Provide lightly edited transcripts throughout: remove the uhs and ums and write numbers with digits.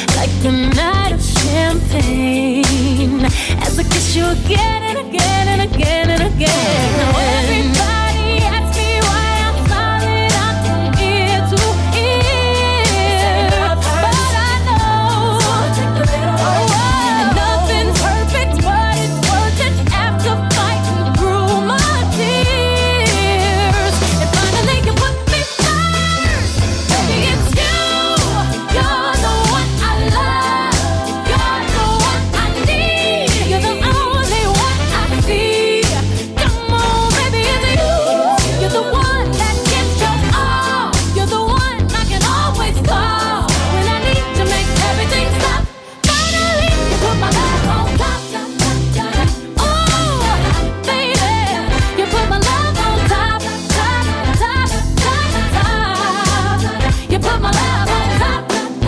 like a night of champagne. As I kiss you again and again and again and again. Now everybody asks me why I'm silent, I'm from ear to ear. But I know nothing's perfect, but it's worth it after fighting through my tears. And finally you put me first. Baby, it's you. You're the one I love. You're the one I need. You're the only one I see. Come on, baby, it's you. You're the one that gives your all. You're the one I can always call when I need to make everything stop. Finally, you put my love on top. Oh, baby, you put my love on top, top, top, top, top. You put my love on top.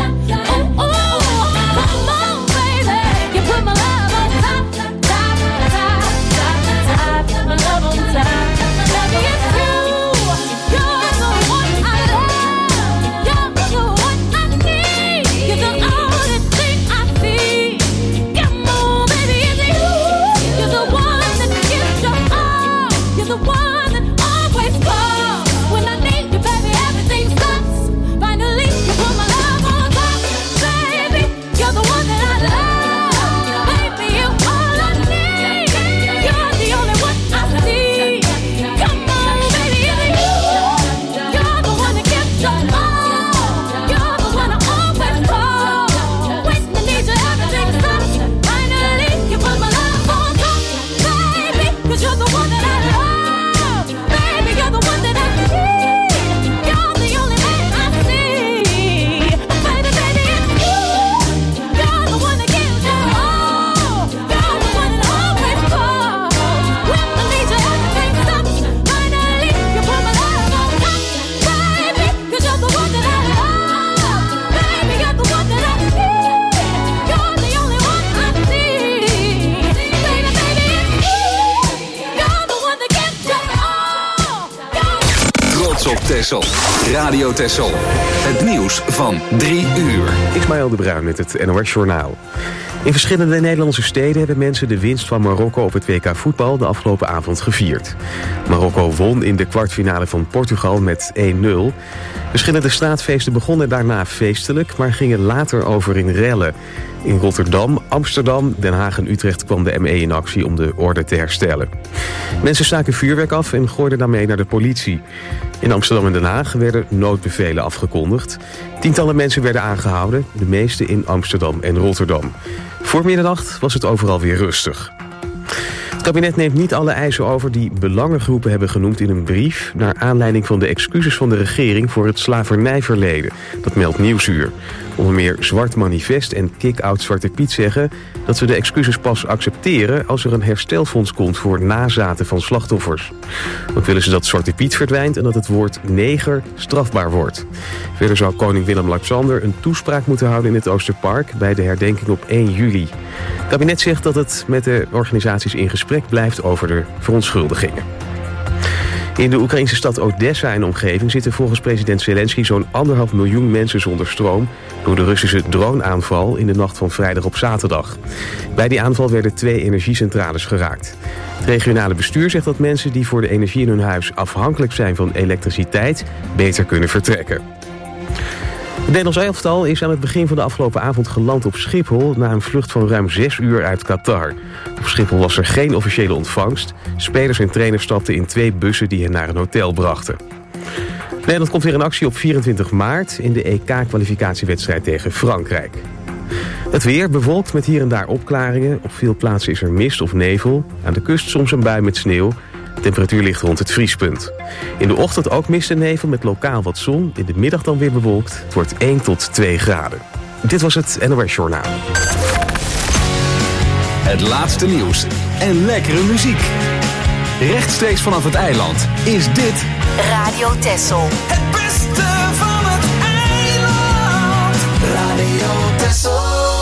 Oh, come on, baby, you put my love on top, top, top, top, top. My love on top. Baby, it's you. You're the one I love. You're the one I need. You're the only thing I see. Come on, baby, it's you. You're the one that gives your all. You're the one that always calls when I need you, baby. Everything stops. Finally, you put my love on top, baby. You're the one that I love, baby. You're all I need. You're the only one I see. Come on, baby, it's you. You're the one that gives your all. You're the one I always call when I need you. Everything stops. Finally, you put my love on top, baby. 'Cause you're the one that I love, baby. You're the one that I need. You're the only man I see. Baby, baby, it's you. You're the one that gives your all. You're the one that always calls when I need you. Everything stops. Finally, you put my love on top, baby. 'Cause you're the one that I love, baby. You're the one that I need. You're the only one I see. Baby, baby, it's you. You're the one that gives your all. Trots op Texel. Radio Texel. Het nieuws van 3 uur. Ismaël de Bruin met het NOS Journaal. In verschillende Nederlandse steden hebben mensen de winst van Marokko op het WK voetbal de afgelopen avond gevierd. Marokko won in de kwartfinale van Portugal met 1-0. Verschillende straatfeesten begonnen daarna feestelijk, maar gingen later over in rellen. In Rotterdam, Amsterdam, Den Haag en Utrecht kwam de ME in actie om de orde te herstellen. Mensen staken vuurwerk af en gooiden daarmee naar de politie. In Amsterdam en Den Haag werden noodbevelen afgekondigd. Tientallen mensen werden aangehouden, de meeste in Amsterdam en Rotterdam. Voor middernacht was het overal weer rustig. Het kabinet neemt niet alle eisen over die belangengroepen hebben genoemd in een brief, naar aanleiding van de excuses van de regering voor het slavernijverleden. Dat meldt Nieuwsuur. Onder meer Zwart Manifest en Kick-Out Zwarte Piet zeggen dat ze de excuses pas accepteren als er een herstelfonds komt voor nazaten van slachtoffers. Ook willen ze dat Zwarte Piet verdwijnt en dat het woord neger strafbaar wordt. Verder zou koning Willem-Alexander een toespraak moeten houden in het Oosterpark bij de herdenking op 1 juli. Het kabinet zegt dat het met de organisaties in gesprek blijft over de verontschuldigingen. In de Oekraïnse stad Odessa en omgeving zitten volgens president Zelensky zo'n 1,5 miljoen mensen zonder stroom door de Russische droneaanval in de nacht van vrijdag op zaterdag. Bij die aanval werden 2 energiecentrales geraakt. Het regionale bestuur zegt dat mensen die voor de energie in hun huis afhankelijk zijn van elektriciteit beter kunnen vertrekken. Het Nederlands elftal is aan het begin van de afgelopen avond geland op Schiphol na een vlucht van ruim 6 uur uit Qatar. Op Schiphol was er geen officiële ontvangst. Spelers en trainers stapten in 2 bussen die hen naar een hotel brachten. Nederland komt weer in actie op 24 maart in de EK-kwalificatiewedstrijd tegen Frankrijk. Het weer bewolkt met hier en daar opklaringen. Op veel plaatsen is er mist of nevel. Aan de kust soms een bui met sneeuw. De temperatuur ligt rond het vriespunt. In de ochtend ook mist en nevel met lokaal wat zon. In de middag dan weer bewolkt. Het wordt 1 tot 2 graden. Dit was het NOS Journaal. Het laatste nieuws en lekkere muziek. Rechtstreeks vanaf het eiland is dit Radio Texel. Het beste van het eiland. Radio Texel.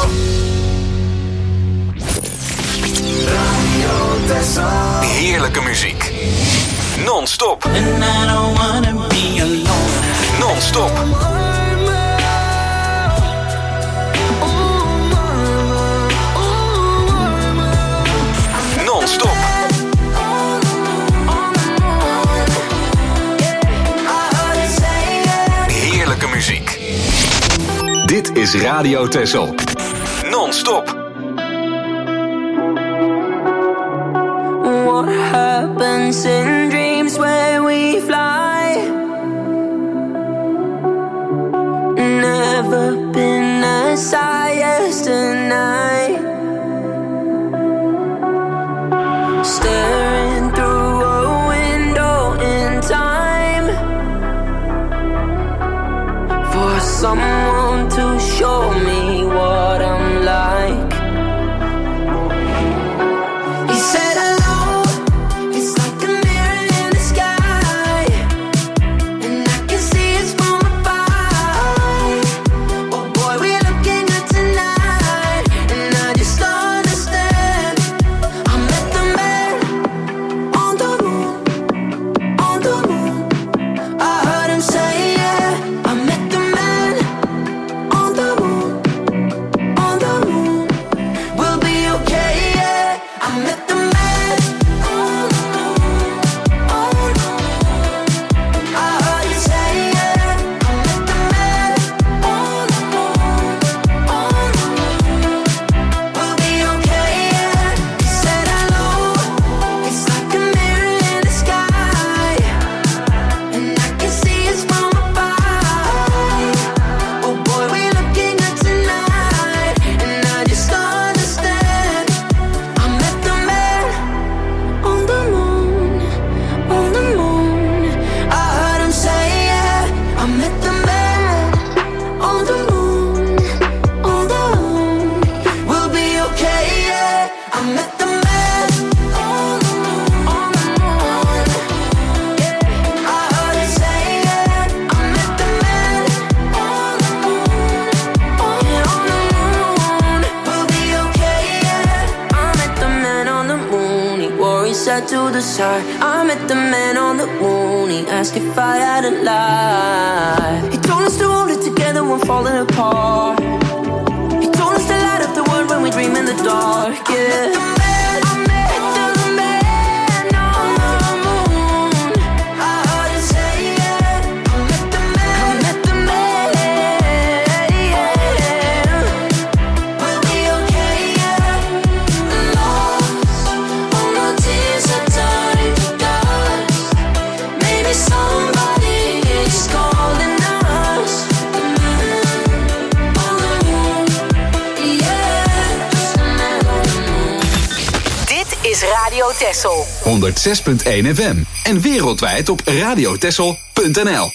Radio Texel. heerlijke muziek. Non-stop. And I don't wanna be alone. Non-stop. Radio Texel. Non-stop. What happens in dreams where we fly? Never been as high as tonight. Staring through a window in time for someone to show me what I'm like. He said hello, it's like a mirror in the sky, and I can see it's from above. Oh boy, we're looking good tonight, and I just don't understand. I met the man on the moon, on the moon. I heard him say yeah. I met the man on the moon, on the moon. We'll be okay, yeah. I met the man on the moon, on the moon. I heard you say yeah. I met the man on the moon, on the moon. We'll be okay, yeah. He said hello, it's like a mirror in the sky, and I can see it's from above. Oh boy, we're looking good tonight, and I just don't understand. I met the man on the moon, on the moon. I heard him say yeah. I met the man on the moon, on the moon. We'll be okay, yeah. I met the man on the moon, on the moon. I heard him say yeah. I met the man on the moon, on the moon. We'll be okay, yeah. I met the man on the moon. He wore his hat to the side. I met the man on the moon. He asked if I had a lie. He told us to hold it together when falling apart. He told us to light up the world when we dream in the dark. Yeah. I met the man on the moon. I heard him say yeah. I met the man. I met the man. Yeah. We'll be okay, yeah. Lost on the tears of time to dust. Maybe somebody is calling us. The man on the moon, yeah. Just the man on the moon. Dit is Radio Texel. 106.1 FM. En wereldwijd op radiotexel.nl.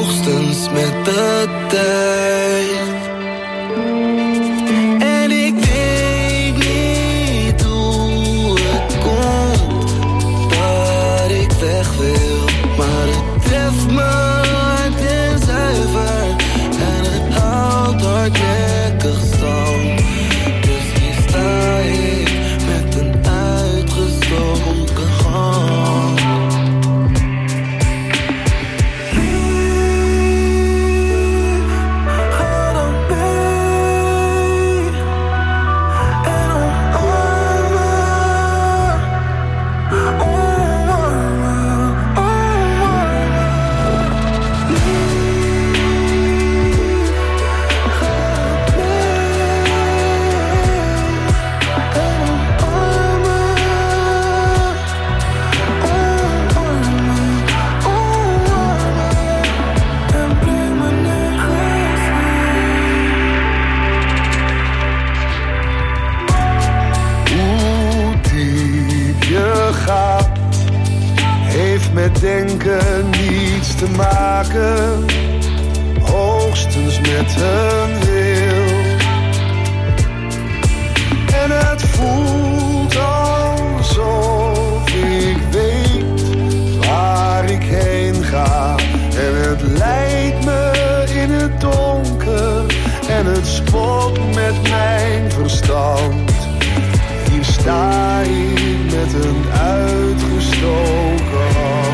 hoogstens met de tijd. En ik weet niet hoe het komt dat ik weg wil, maar het treft me hard en zuiver en het houdt hardnekkig stand. Dus hier sta ik met een uitgestoken hand. Met denken niets te maken, hoogstens met een wil. En het voelt alsof ik weet waar ik heen ga. En het leidt me in het donker en het spot met mijn verstand. Hier sta ik met een uitgestoken hand.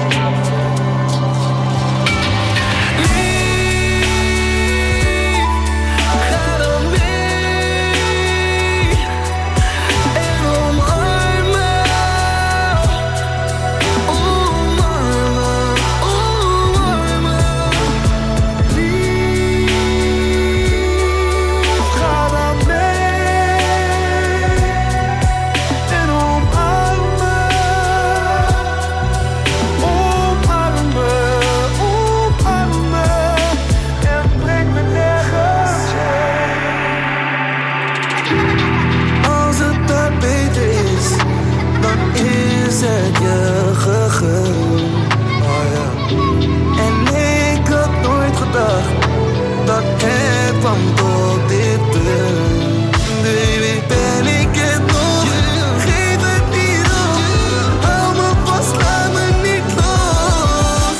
Dat het kwam tot dit punt. Baby, ben ik het nog? Geef het niet op. Hou me vast, laat me niet los.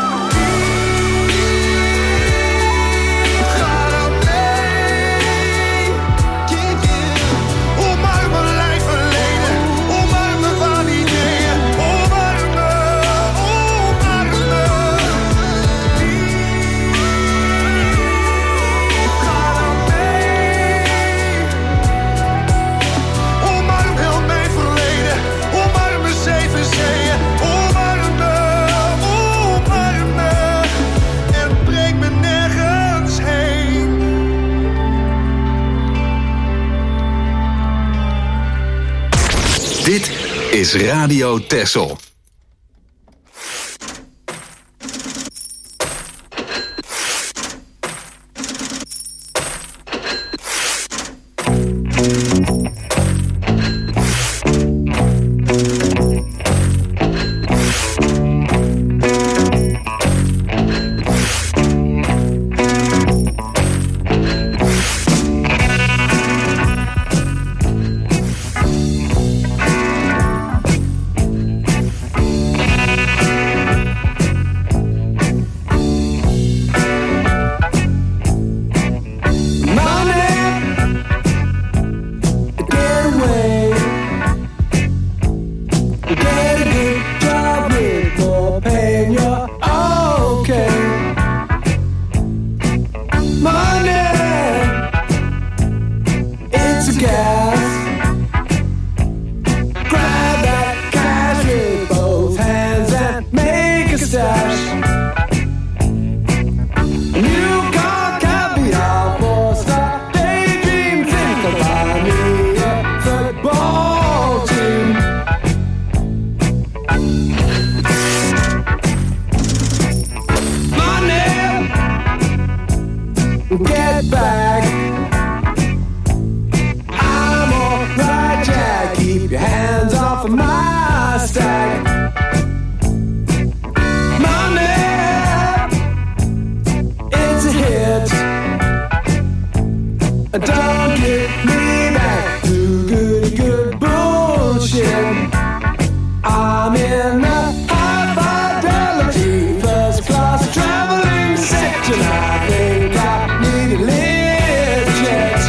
Ga dan mee. Omarm mijn lijf verleden. Omarm me van ideeën. Omarm me, omarm me. Dit is Radio Texel. and I think I need a lift jet.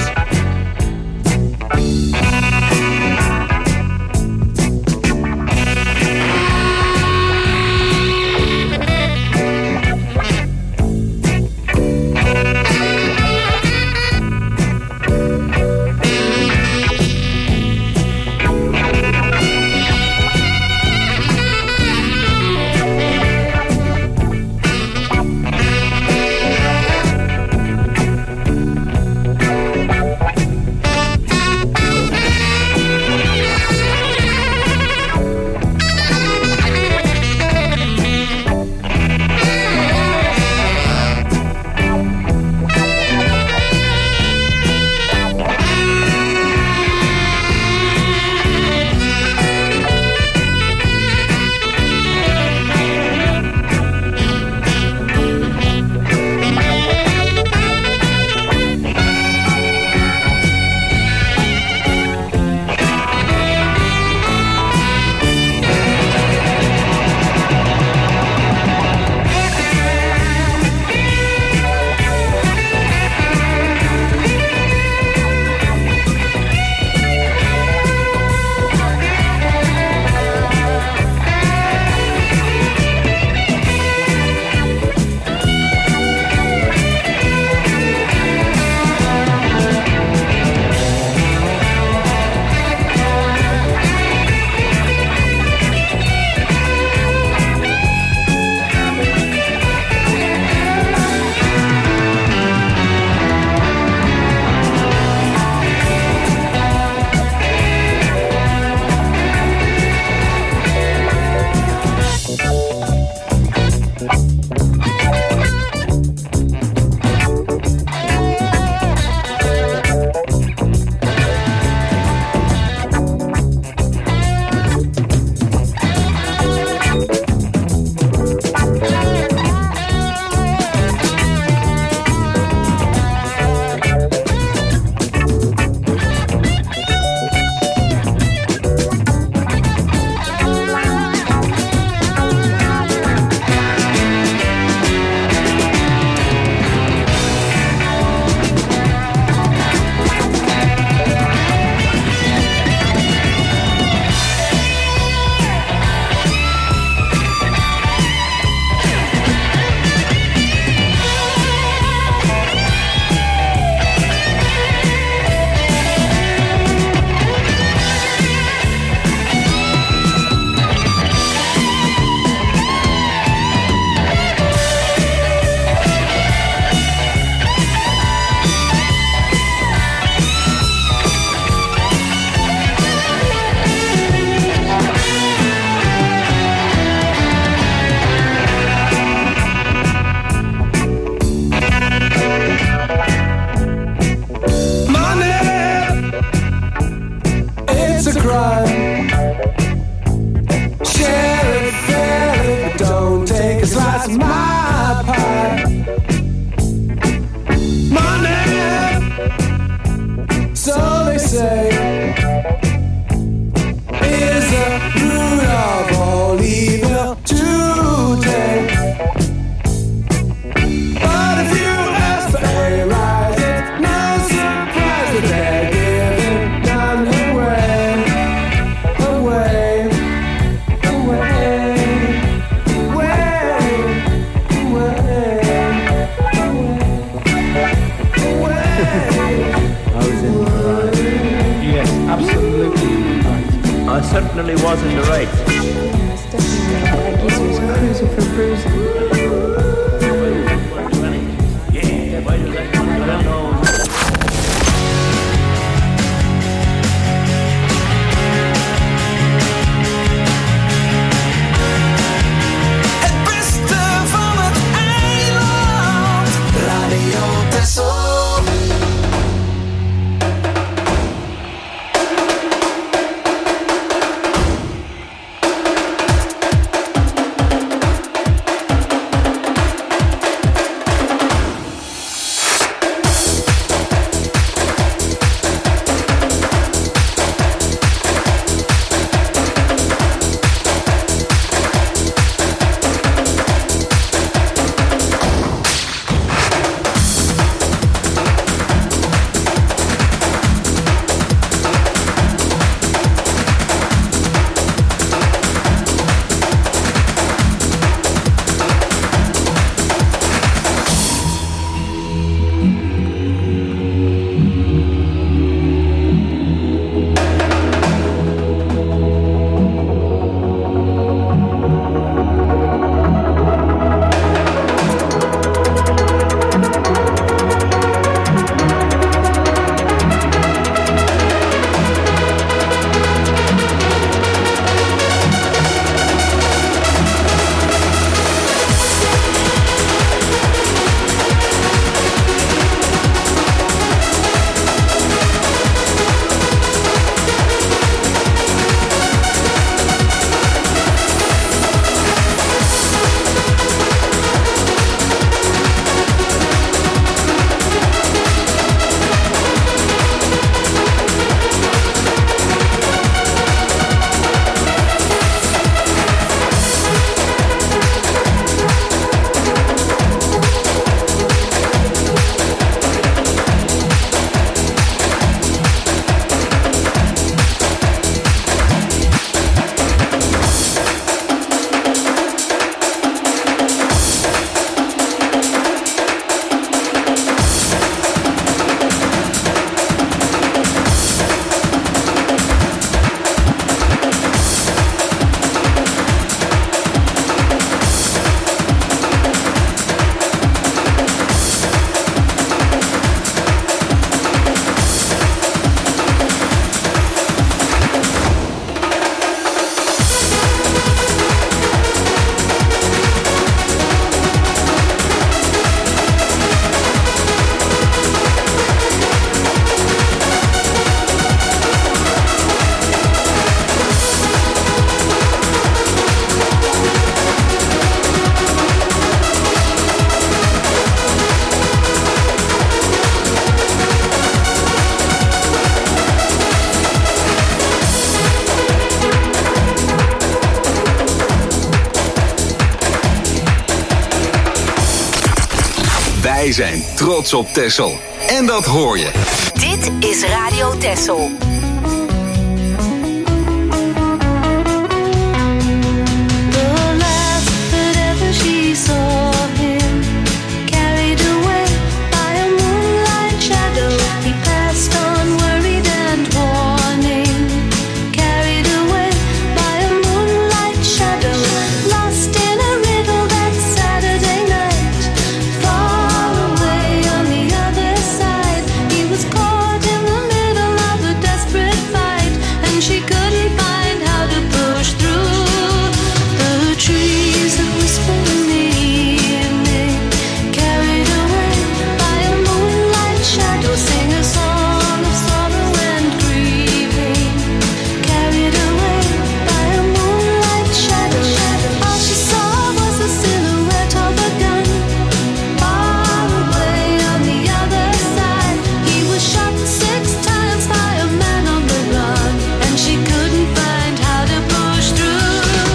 certainly was in the right. Yes, definitely. I guess he was cruising for bruising. Yeah, why does that come? I don't know. Wij zijn trots op Texel. En dat hoor je. Dit is Radio Texel. The last that ever she saw him, carried away by a moonlight shadow. He passed on worried and warning, carried away by a moonlight shadow. Lost in a riddle that Saturday night, far away on the other side. He was caught in the middle of a desperate fight, and she couldn't find how to push through. The trees that whisper in the evening, carried away by a moonlight shadow, sing a song of sorrow and grieving, carried away by a moonlight shadow. All she saw was the silhouette of a gun, far away on the other side. He was shot 6 times by a man on the run, and she couldn't find how to push through.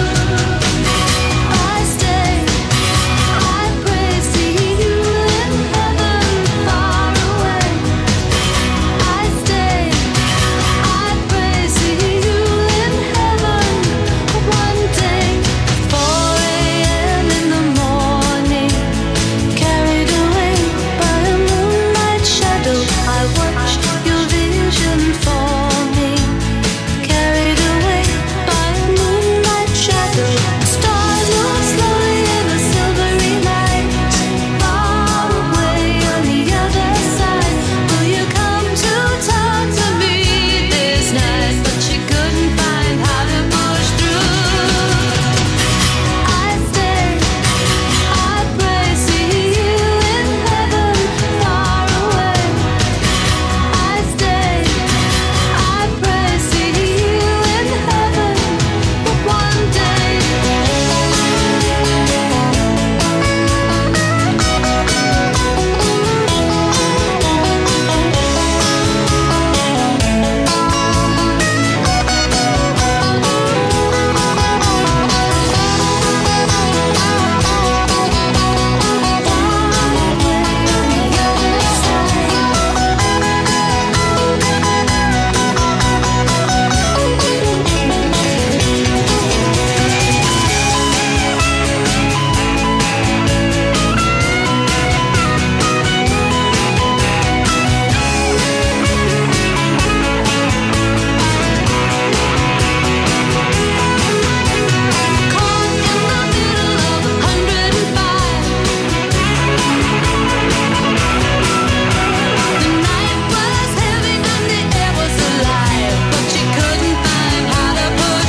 I stay, I pray, see you in heaven, far away. I stay, I pray, see you in heaven. One day, 4 a.m. in the morning, carried away by a moonlight shadow. I watched your vision forming, carried away by a moonlight shadow. Stars move slowly in the silvery light, far away on the other side. Will you come to talk to me this night? But she couldn't find how to push through. I stay, I pray, see you in heaven, far away. I stay, I pray, see you in heaven, but one day. Caught in the middle of 105. The night was heavy and the air was alive, but she couldn't find how to push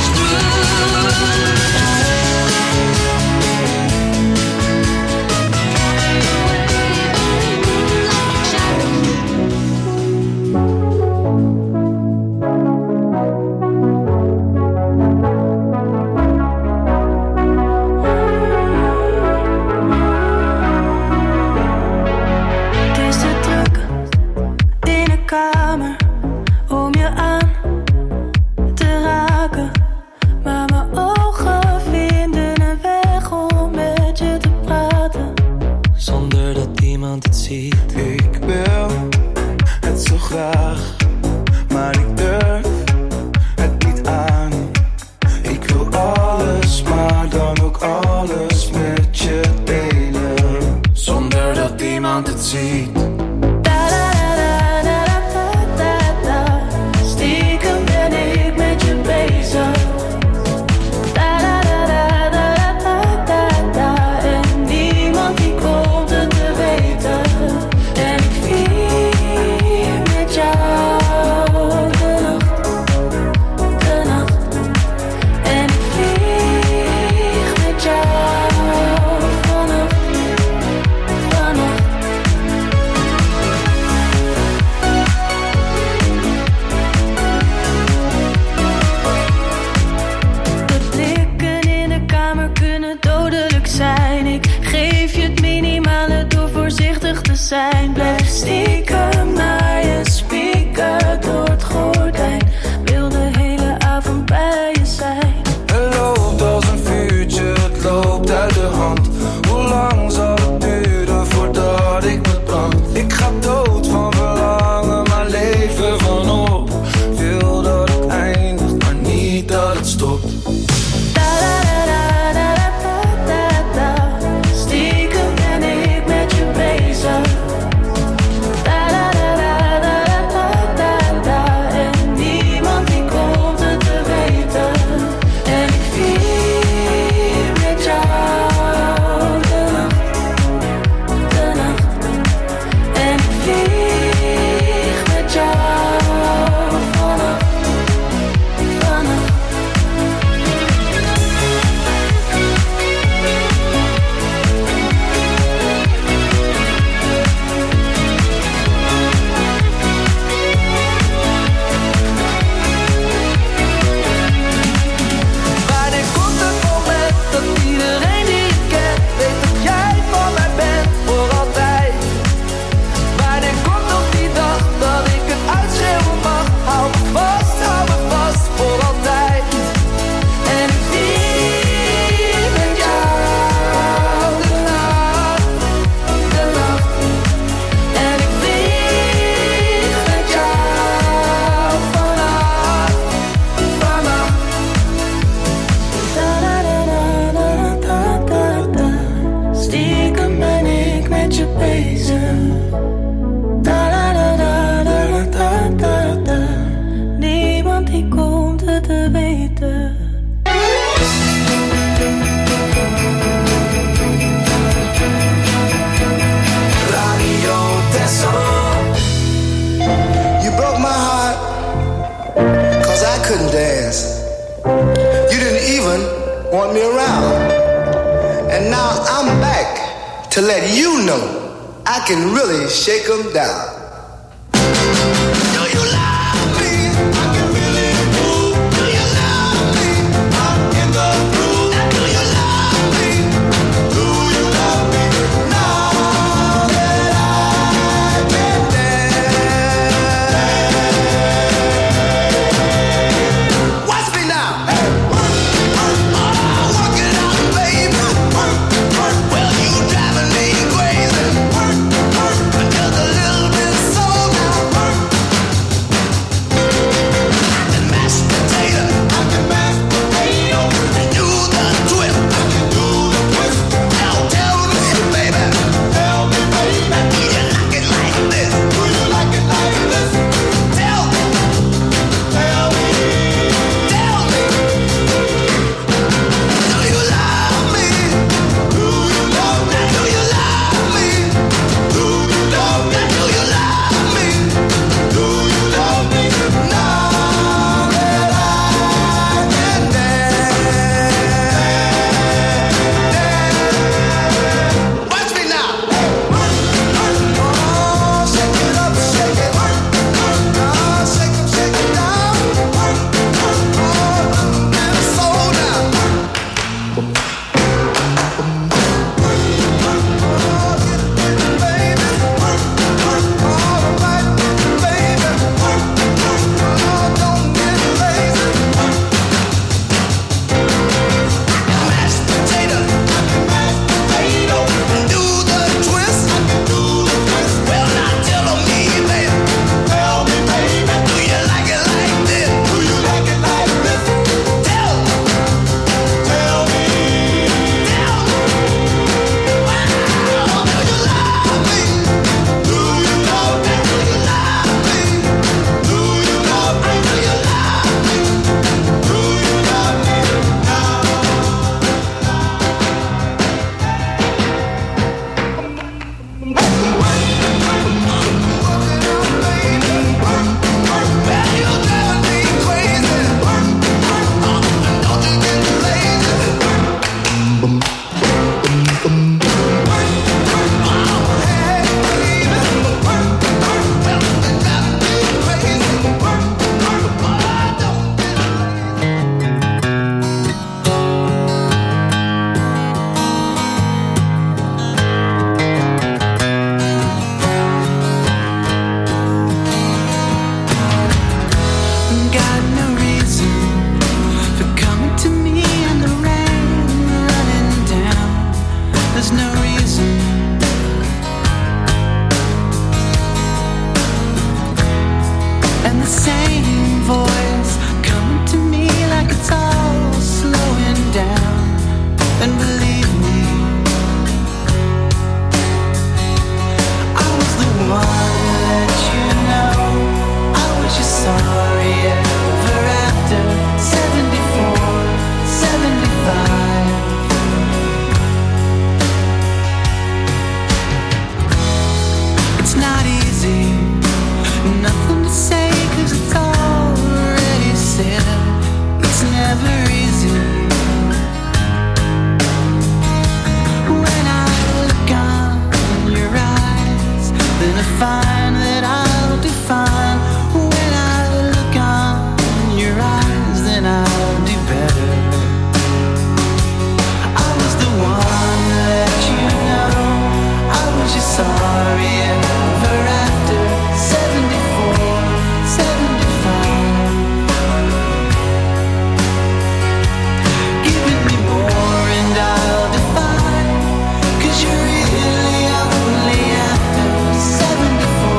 Het is te druk in de kamer om je aan te raken, maar mijn ogen vinden een weg om met je te praten, zonder dat iemand het ziet. Ik wil het zo graag, maar ik durf het niet aan. Ik wil alles, maar dan ook alles met je delen, zonder dat iemand het ziet. Stiekem ben ik met je bezig. En niemand die komt het te weten. En ik vier met jou de nacht. En ik vlieg met jou vannacht. De blikken in de kamer kunnen dodelijk zijn. Ik geef je het minimale door voorzichtig te zijn. Blijf stiekem naar je spieken door het gordijn. Wil de hele avond bij je zijn. Het loopt als een vuurtje, het loopt uit de hand. Hoe lang zal het duren voordat ik me want me around. And now I'm back to let you know I can really shake them down. Do you love me? I can really move. Do you love me? I'm in the groove. Do you love me? Do you love me? Now that I've been there. Watch me now. Hey, work, work it out, baby. Work, well, you driving me crazy. Work, just a little bit slow now. And mashed potato, I can mash potato. And do the twist, I can do the twist. Now tell me, baby, do you like it like this? Do you like it like this? Tell me. Do you love me? Do you love me? Do you love me? Do you love me? Do you love me? Do you love me? Do you love me? Now that I've been there. Watch me now. Oh, shake it up, shake it. Oh, shake it, shake it down. Oh, and slow down. Oh, get it, baby. All right, baby. Oh, don't get lazy. Mashed potato, I can mash potato. Do the twist, I can do the twist. Well, now tell me, baby. Tell me, baby. Do you like it like this? Do you like it like this? Tell me. Tell me. Tell me. Wow, do you love me? Do you love me? Do you love me? Do you love me? Do you love me? Do you love me Well, you're driving me crazy. Don't you get lazy. Hey, baby. Well, you're driving me crazy. Got no reason for coming to me in the rain, running down. There's no reason. And the same voice coming to me like it's all slowing down. And believe me, I was the one to let you know I was just sorry ever after 74, 75. It's not easy, nothing to say 'cause it's already said. It's never easy. When I look on your eyes, then I find that I'll define. When I look on your eyes, then I'll do better. I was the one to let you know I was just sorry ever after 74, 75. Giving me more and I'll define, 'cause you're really only after 74.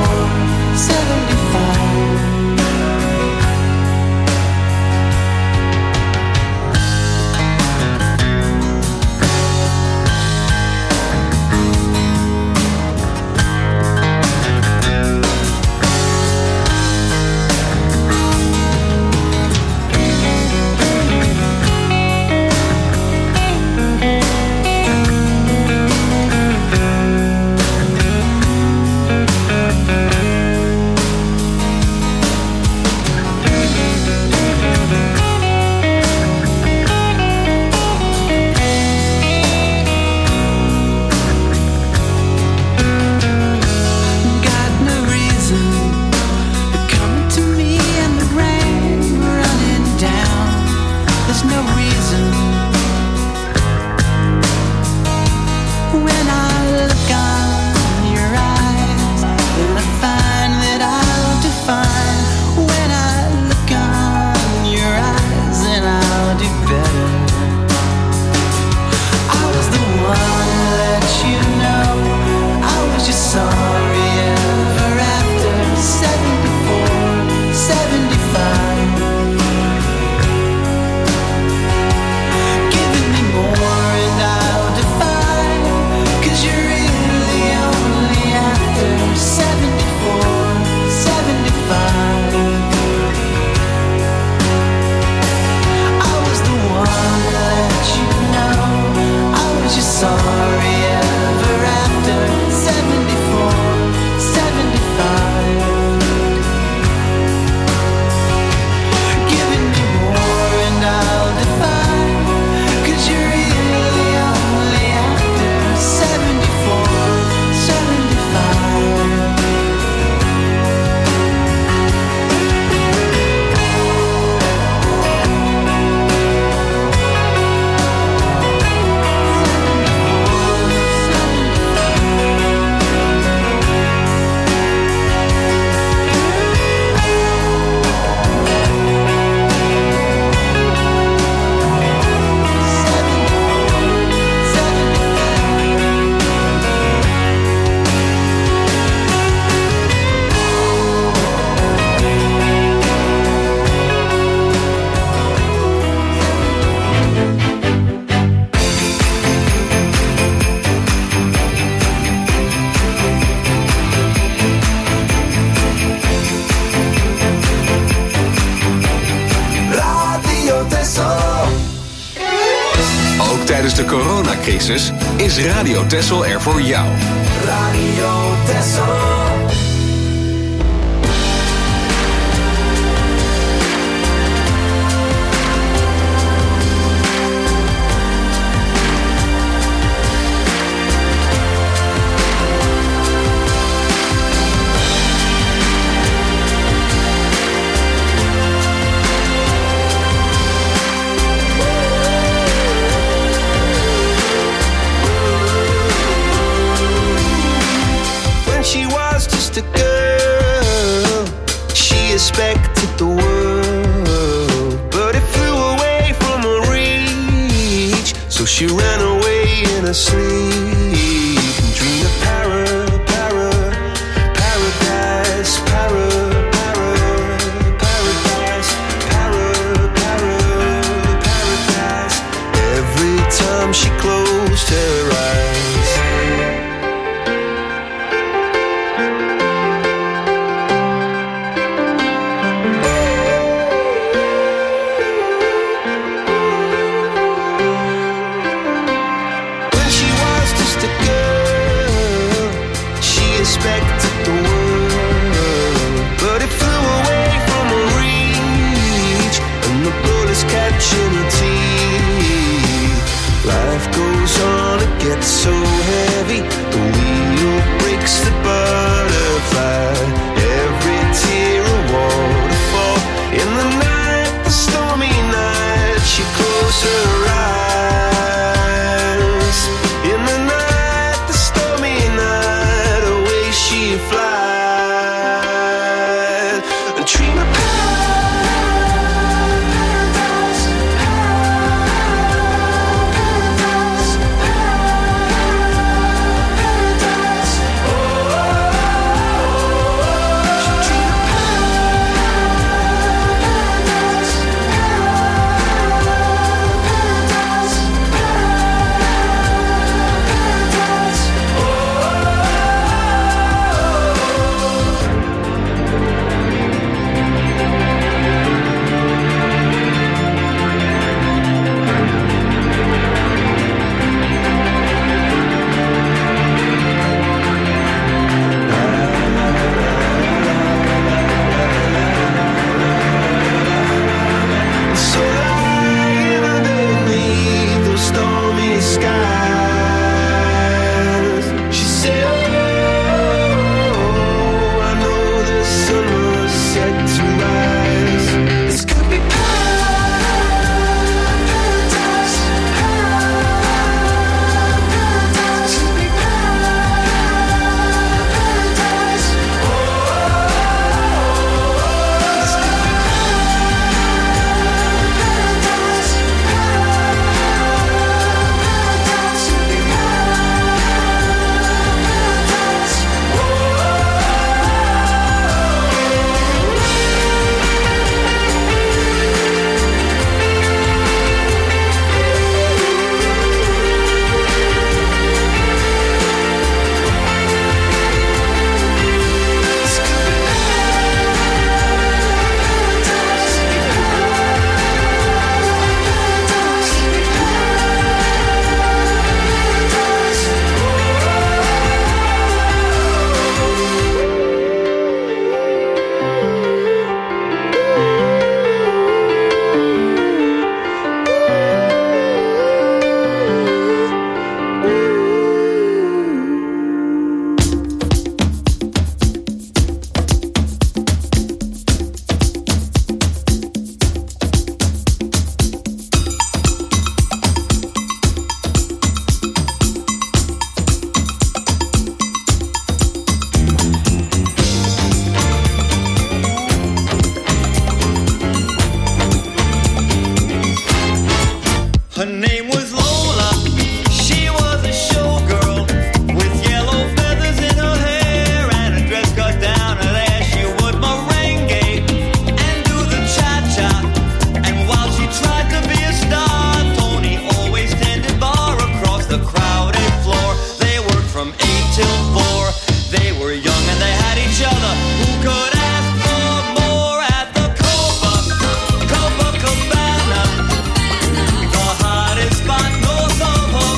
coronacrisis is Radio Texel er voor jou. Radio Texel. Expected the world, but it flew away from her reach. So she ran away in her sleep and dreamed of paradise, paradise, paradise. Every time she closed her eyes. Gets so heavy, the wheel breaks the butterfly. Every tear a waterfall. In the night, the stormy night, she closed her eyes. In the night, the stormy night, away she flies. And dream of The hottest spot north of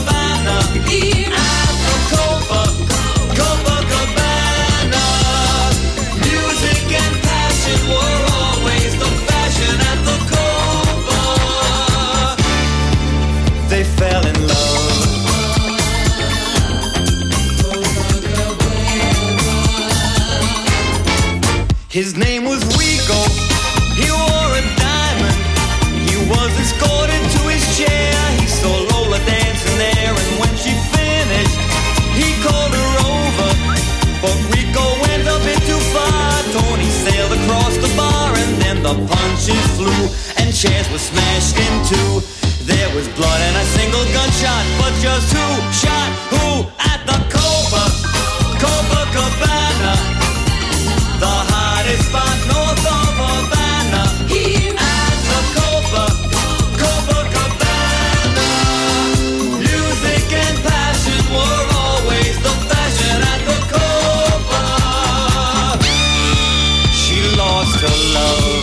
His name was Rico, he wore a diamond. He was escorted to his chair. He saw Lola dancing there, and when she finished, he called her over. But Rico went a bit too far. Tony sailed across the bar, and then the punches flew, and chairs were smashed in two. There was blood and a single gunshot, but just who shot who at the Copacabana, the hottest spot north of Havana. At the Copacabana, music and passion were always the fashion at the Copa. She lost her love.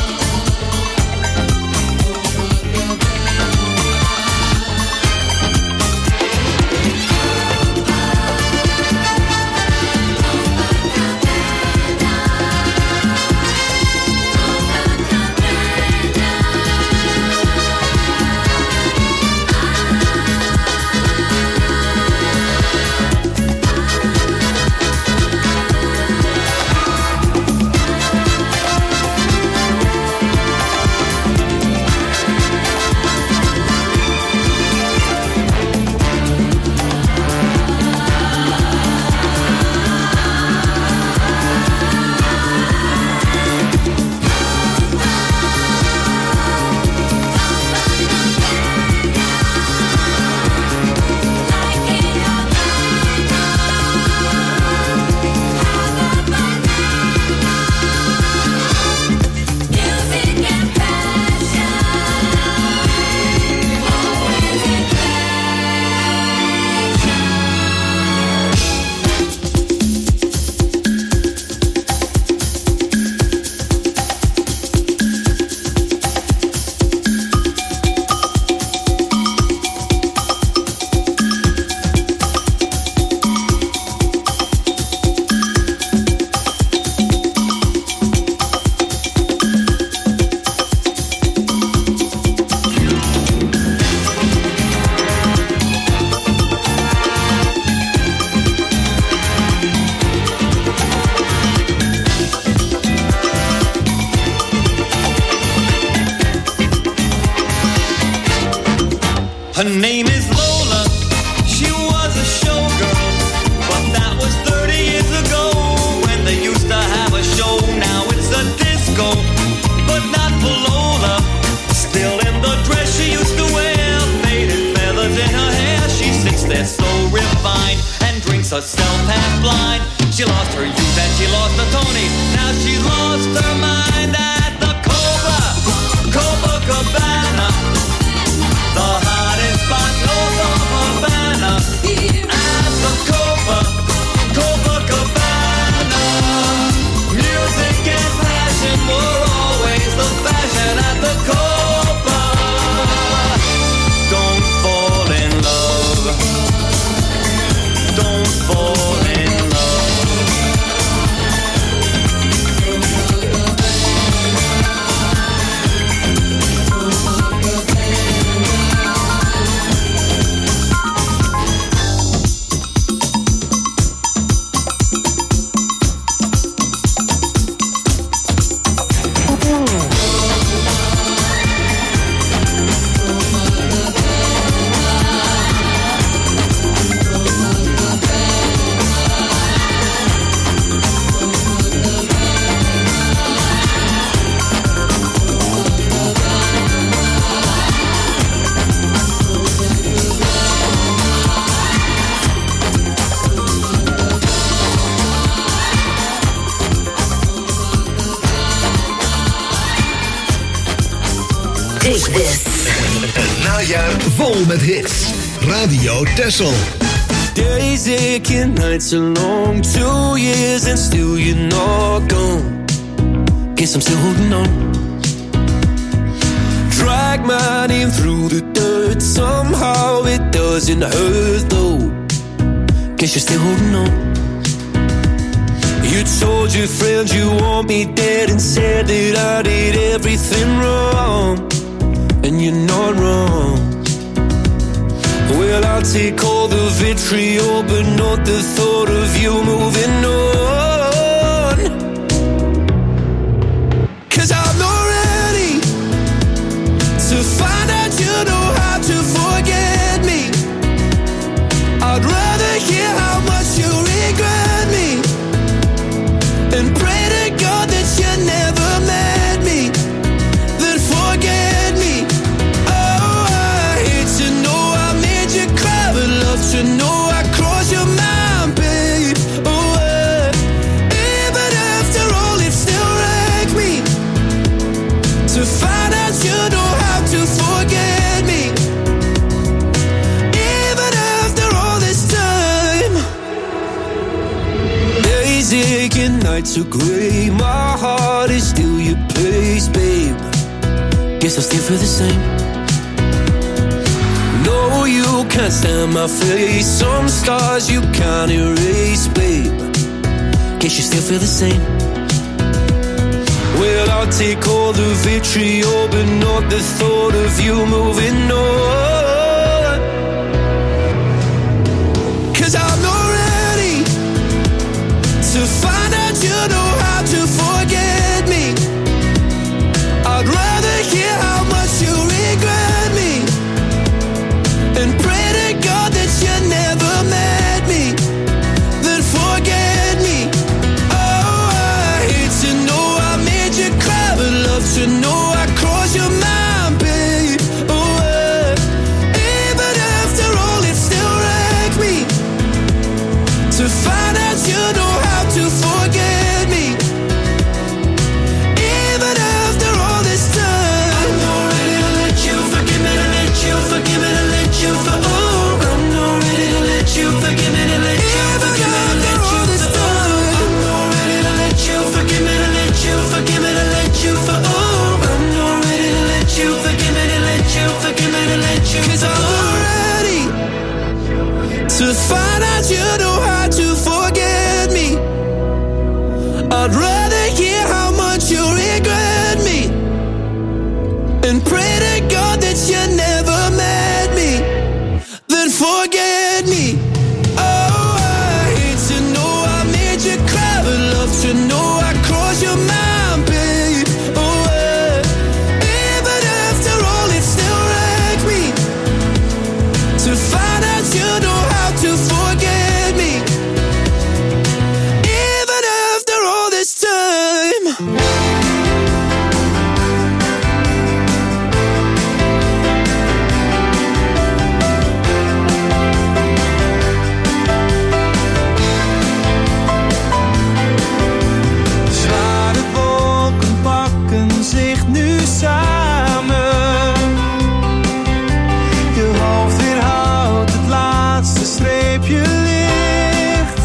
Her name is Lola, she was a showgirl, but that was 30 years ago when they used to have a show. Now it's a disco, but not for Lola. Still in the dress she used to wear, faded feathers in her hair. She sits there so refined and drinks herself half blind. She lost her youth and she lost her Tony. Now she's lost her mind at the Copacabana, the hottest spot north of Havana. At the Copacabana, music and passion were always the fashion at the Copa. Don't fall in love. Don't fall in love. Take this. Het najaar vol met hits. Radio Texel. Days aching, nights are long, 2 years and still you're not gone. Guess I'm still holding on. Drag my name through the dirt, somehow it doesn't hurt though. Guess you're still holding on. You told your friends you want me dead and said that I did everything wrong. And you're not wrong. Well, I'll take all the vitriol, but not the thought of you moving on. days aching, nights are gray. My heart is still your place, babe. Guess I still feel the same. No, you can't stand my face. Some scars you can't erase, babe. Guess you still feel the same. Well, I'll take all the vitriol, but not the thought of you moving on. 'Cause I'm not ready to find out you know how to forget me. I'd rather hear how much you regret me and pray to God that you never met me, then forget me. Oh, I hate to know I made you cry, but love to know I crossed your mind, babe. Oh, even after all, it still wrecked me to find out you know how to forget me. Even after all this time, I'm not ready to let you forgive me, to let you forgive me, to let you for. Oh, I'm not ready to let you forgive me, to let you forgive me, to let you for. I'm not ready to let you forgive me, to let you forgive me, to let you for. Oh, I'm not ready to let you forgive me, to let you forgive me, to let you. 'Cause I'm not ready to find out you know how to forget me. I'd rather hear how much you regret me and pray to God that you never met me, then forget me. Oh, I hate to know I made you cry, but love to know I crossed your mind, babe. Oh, even after all, it still wrecked me to find out you know how to forget me. Even after all this time. Zware wolken pakken zich nu samen. Je hoofd weerhoudt het laatste streepje licht.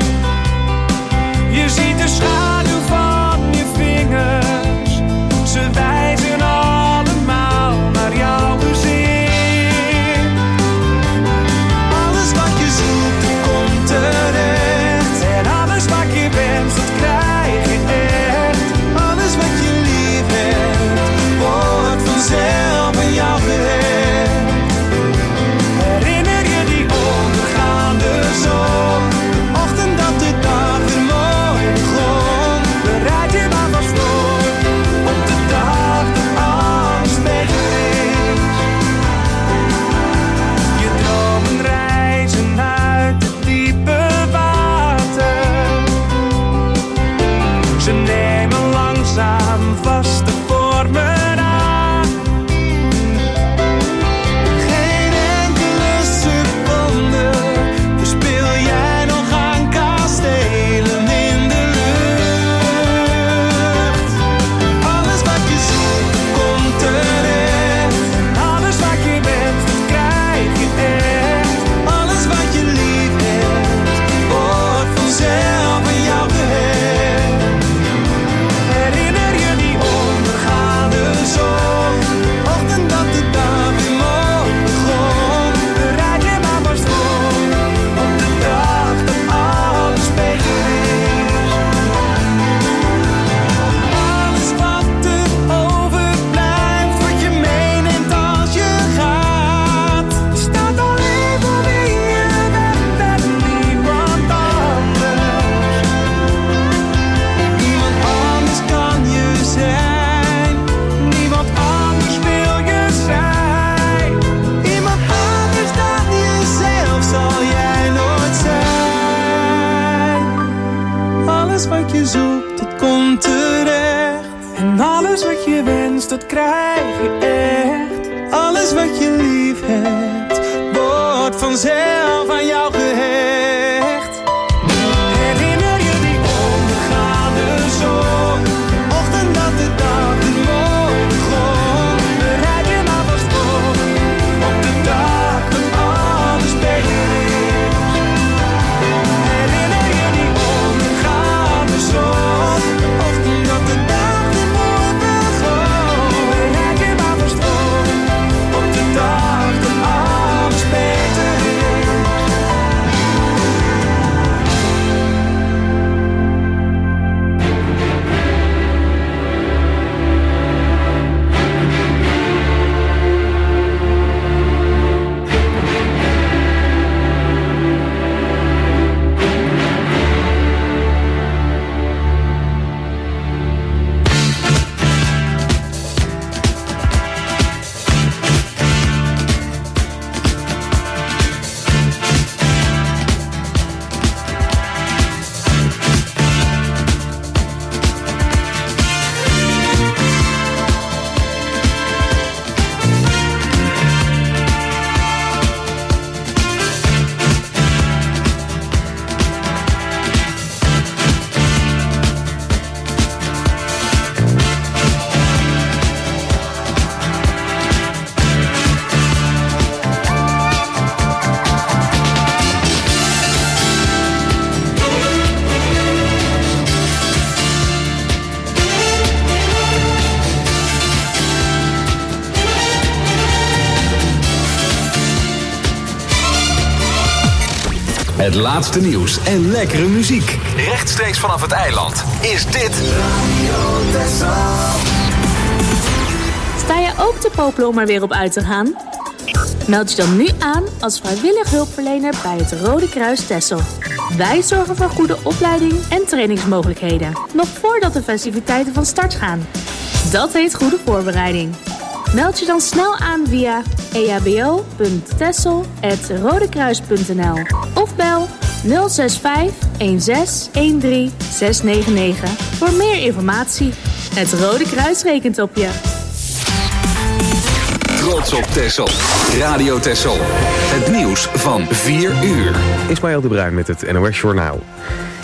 Je ziet de schaduw van je vingers. Ze wijzen allemaal naar jouw gezicht. Alles wat je zoekt, komt terecht. En alles wat je wenst, dat krijg je echt. Alles wat je lief hebt, wordt vanzelf aan jou gehecht. Herinner je die ondergaande zon? De ochtend dat de dag weer mooi begon. Bereid je maar vast voor op de dag dat alles beter is. Je dromen reizen uit het diepe water. Ze nemen langzaam vaste vormen aan. Geen enkele seconde verspil jij nog aan kastelen in de lucht. Alles wat je zoekt, komt terecht. En alles wat je wenst, dat krijg je echt. Alles wat je lief hebt, wordt vanzelf aan jou gehecht. Herinner je die ondergaande zon? Ochtend dat de dag weer mooi begon. Bereid je maar vast voor op de dag dat alles beter is. Alles wat er overblijft, wat je meeneemt als je gaat. Je staat alleen voor wie je bent en niemand anders. Niemand anders kan je zijn. Niemand anders wil je zijn. Iemand anders dan jezelf zal jij nooit zijn. Alles wat je zoekt, dat komt terecht. En alles wat je wenst, dat krijg je echt. Alles wat je lief hebt, wordt vanzelf aan jou gehecht. Herinner je die ondergaande zon? Ochtend dat de dag weer mooi begon. Bereid je maar vast voor op de dag dat alles beter is. Herinner je die ondergaande Het laatste nieuws en lekkere muziek. Rechtstreeks vanaf het eiland is dit Radio Texel. Sta je ook te popelen om er weer op uit te gaan? Meld je dan nu aan als vrijwillig hulpverlener bij het Rode Kruis Texel. Wij zorgen voor goede opleiding en trainingsmogelijkheden, nog voordat de festiviteiten van start gaan. Dat heet goede voorbereiding. Meld je dan snel aan via ehbo.texel@rodekruis.nl of bel 065 16 13 699 voor meer informatie. Het Rode Kruis rekent op je. Trots op Texel. Radio Texel. Het nieuws van 4 uur. Ismaël de Bruin met het NOS Journaal.